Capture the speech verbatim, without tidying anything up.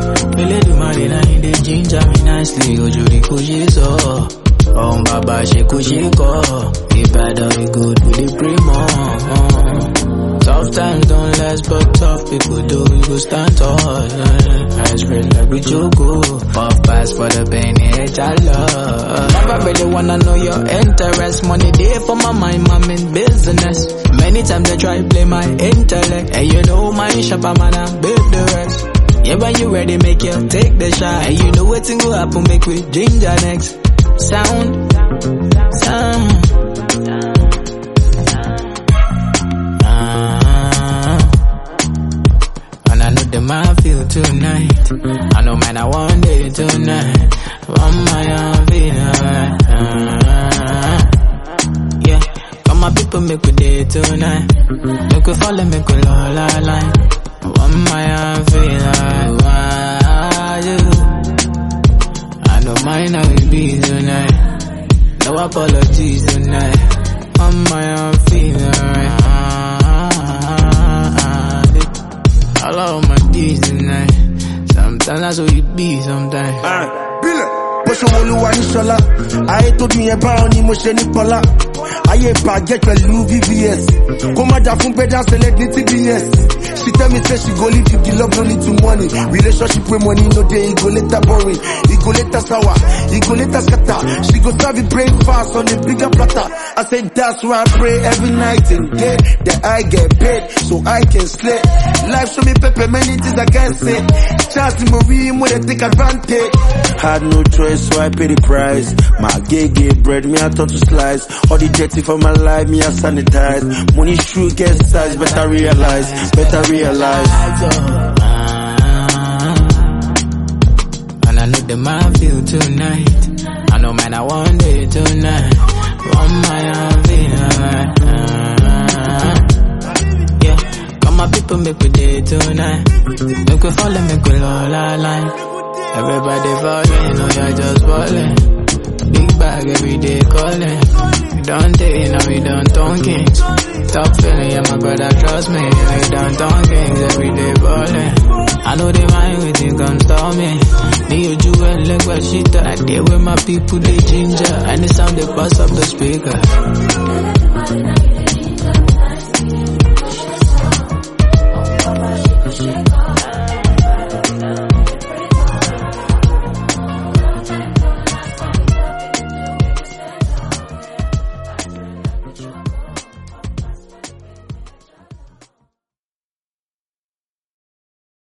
Ele do marina in the ginger me nicely. Ojuri kujizo. Oh baba she kujiko. Ibadan we good with the primo. Tough times don't last, but tough people do. We go stand tall. I spread like we jogo. Puff pass for the pain, it's a love. Never really wanna know your interest. Money there for my mind, I'm in business. Many times they try to play my intellect. And you know my shopper man, I build the rest. Yeah, when you ready, make you take the shot. And you know what's gonna happen, make we ginger next. Sound, sound. The man feel tonight. I know man I want it tonight. One my own feel alright. uh, Yeah, come my people make we day tonight. Make we follow, make we all align. One my own feel alright. Why you? I know mine how it be tonight. No apologies tonight. One my own feel alright. I love my D's tonight. Sometimes that's what it be sometimes. Alright, Billy. Push a wall one shola. I told me about emotion pola. I get your Louis V V S. Come at that from better select the T B S. She tell me say she go leave you the love no need to money. Relationship with money no day, it go later boring. It go later sour, it go later scatter. She go serve it breakfast on the bigger platter. I say that's why I pray every night and day that I get paid so I can slay. Life show me pepper, many things I can't say. Chance Marie when they take advantage. Had no choice so I pay the price. My gay gay bread me I thought to slice. All the dirty for my life me I sanitize. Money shoe get size, better realize, better realize. And I know the man feel tonight. I know man I want it tonight. One my own feel alright. Yeah, come my people make we day tonight. Make we follow, make we all align. Everybody falling, know you're just falling. Big bag every day calling. We don't take, now we don't talking. Top feeling, yeah my brother trust me. We don't talking, every day balling. I know they mind we think come stop me. Me you do and look what she done. I deal with my people, they ginger. And the sound they bust up the speaker.